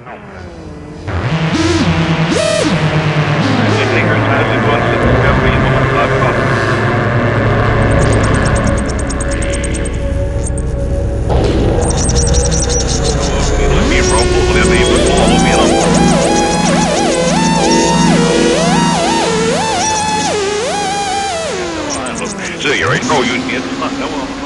这也是高云别子，那我。